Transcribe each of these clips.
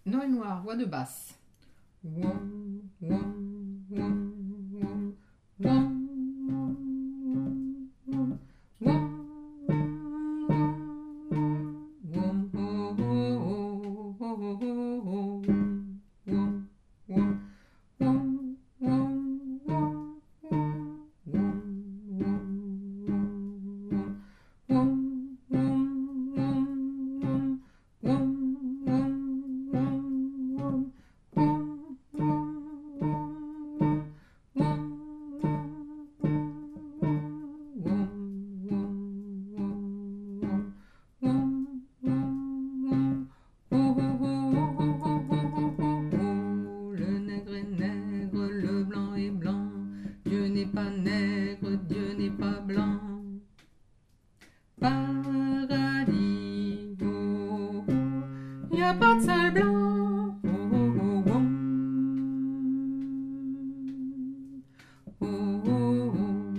Noël noir, voix de basse. Wom, wom, wom, wom, wom, wom, wom, wom, ho, ho, ho, ho, ho, ho, wom, wom, wom, wom, wom, le nègre est nègre, le blanc est blanc. Dieu n'est pas nègre, Dieu n'est pas blanc. Paradis, oh, oh, y a pas de sale blanc. Oh, oh, oh, oh, oh, oh,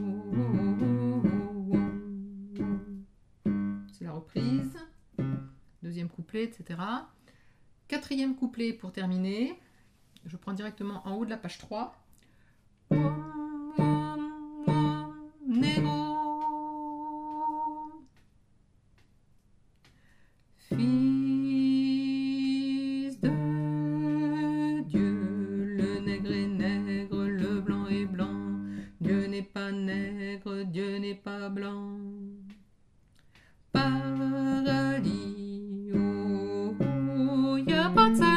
oh, oh. C'est la reprise. Deuxième couplet, etc. Quatrième couplet pour terminer. Je prends directement en haut de la page 3. Negro, fils de Dieu, le nègre est nègre, le blanc est blanc. Dieu n'est pas nègre, Dieu n'est pas blanc. Paradis, oh, oh, y a pas de